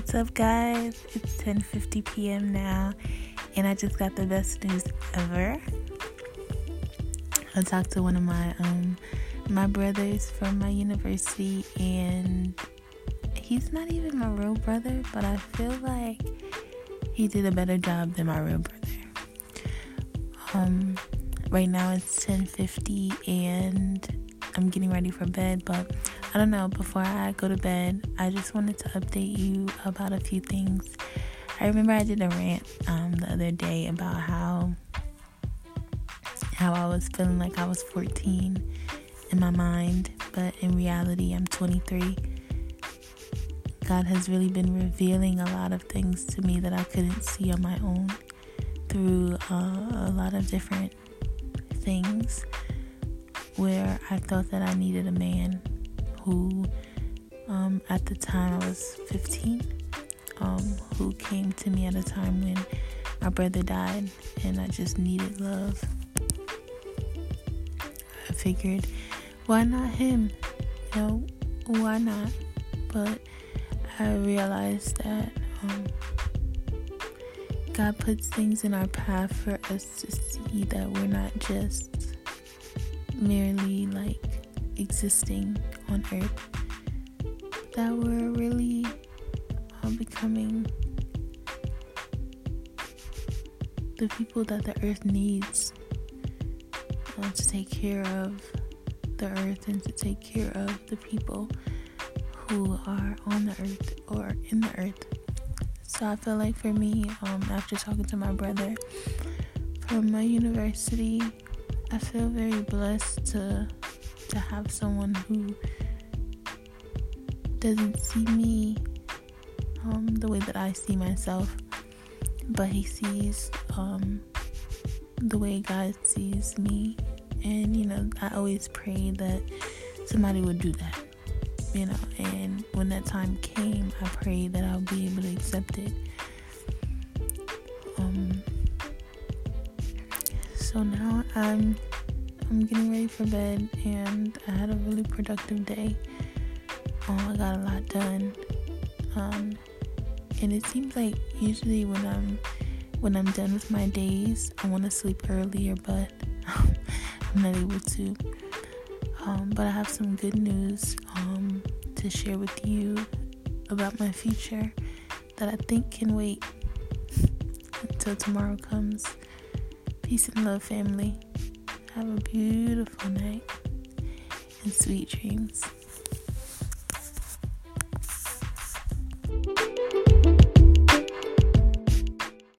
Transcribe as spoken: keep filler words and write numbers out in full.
What's up, guys? It's ten fifty p.m. now, and I just got the best news ever. I talked to one of my um my brothers from my university, and he's not even my real brother, but I feel like he did a better job than my real brother. Um, right now it's ten fifty, and I'm getting ready for bed, but I don't know, before I go to bed, I just wanted to update you about a few things. I remember I did a rant um, the other day about how how I was feeling like I was fourteen in my mind, but in reality, I'm twenty-three. God has really been revealing a lot of things to me that I couldn't see on my own through uh, a lot of different things where I thought that I needed a man who, um, at the time I was fifteen, um, who came to me at a time when my brother died and I just needed love. I figured, why not him? You know, why not? But I realized that um, God puts things in our path for us to see that we're not just merely like existing on earth, that we're really uh, becoming the people that the earth needs uh, to take care of the earth and to take care of the people who are on the earth or in the earth. So I feel like for me, um, after talking to my brother from my university, I feel very blessed to to have someone who doesn't see me um, the way that I see myself, but he sees um, the way God sees me. And, you know, I always pray that somebody would do that, you know, and when that time came, I prayed that I'll be able to accept it. Um, so now I'm I'm getting ready for bed, and I had a really productive day. Oh, I got a lot done. Um, and it seems like usually when I'm when I'm done with my days, I want to sleep earlier, but I'm not able to. Um, but I have some good news um, to share with you about my future that I think can wait until tomorrow comes. Peace and love, family. Have a beautiful night and sweet dreams.